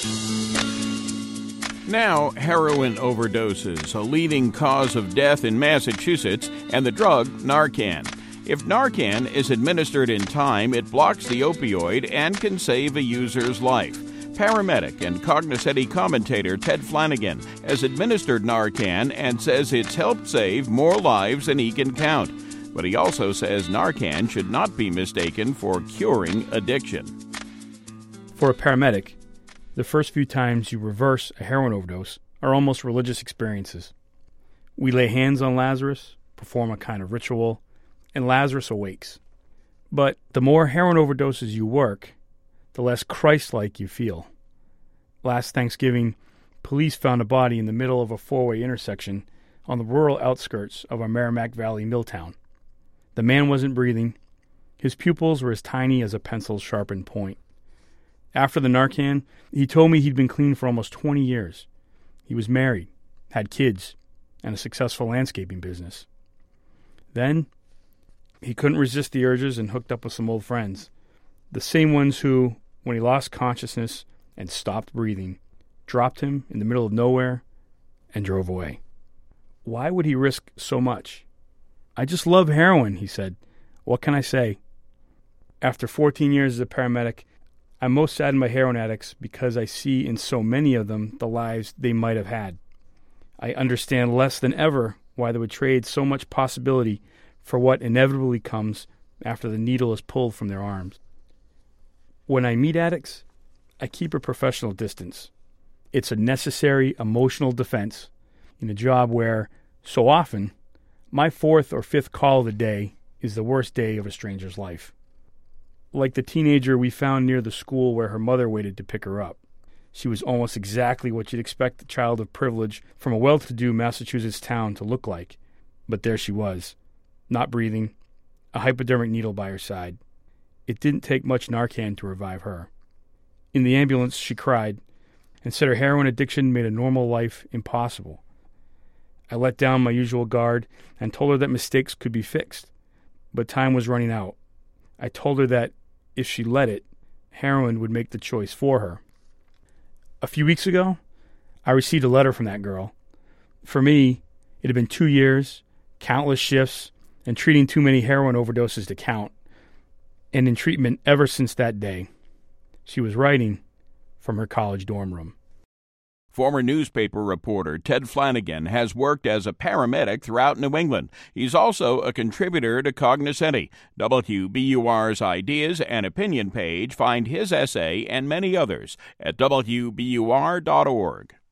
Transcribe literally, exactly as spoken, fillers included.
Now, heroin overdoses, a leading cause of death in Massachusetts, and the drug Narcan. If Narcan is administered in time, it blocks the opioid and can save a user's life. Paramedic and Cognoscenti commentator Ted Flanagan has administered Narcan and says it's helped save more lives than he can count. But he also says Narcan should not be mistaken for curing addiction. For a paramedic, the first few times you reverse a heroin overdose are almost religious experiences. We lay hands on Lazarus, perform a kind of ritual, and Lazarus awakes. But the more heroin overdoses you work, the less Christ-like you feel. Last Thanksgiving, police found a body in the middle of a four-way intersection on the rural outskirts of our Merrimack Valley mill town. The man wasn't breathing. His pupils were as tiny as a pencil's sharpened point. After the Narcan, he told me he'd been clean for almost twenty years. He was married, had kids, and a successful landscaping business. Then, he couldn't resist the urges and hooked up with some old friends. The same ones who, when he lost consciousness and stopped breathing, dropped him in the middle of nowhere and drove away. Why would he risk so much? I just love heroin, he said. What can I say? After fourteen years as a paramedic, I'm most saddened by heroin addicts because I see in so many of them the lives they might have had. I understand less than ever why they would trade so much possibility for what inevitably comes after the needle is pulled from their arms. When I meet addicts, I keep a professional distance. It's a necessary emotional defense in a job where, so often, my fourth or fifth call of the day is the worst day of a stranger's life. Like the teenager we found near the school where her mother waited to pick her up. She was almost exactly what you'd expect a child of privilege from a well-to-do Massachusetts town to look like. But there she was, not breathing, a hypodermic needle by her side. It didn't take much Narcan to revive her. In the ambulance, she cried and said her heroin addiction made a normal life impossible. I let down my usual guard and told her that mistakes could be fixed, but time was running out. I told her that if she let it, heroin would make the choice for her. A few weeks ago, I received a letter from that girl. For me, it had been two years, countless shifts, and treating too many heroin overdoses to count, and in treatment ever since that day. She was writing from her college dorm room. Former newspaper reporter Ted Flanagan has worked as a paramedic throughout New England. He's also a contributor to Cognoscenti. W B U R's Ideas and Opinion page find his essay and many others at W B U R dot org.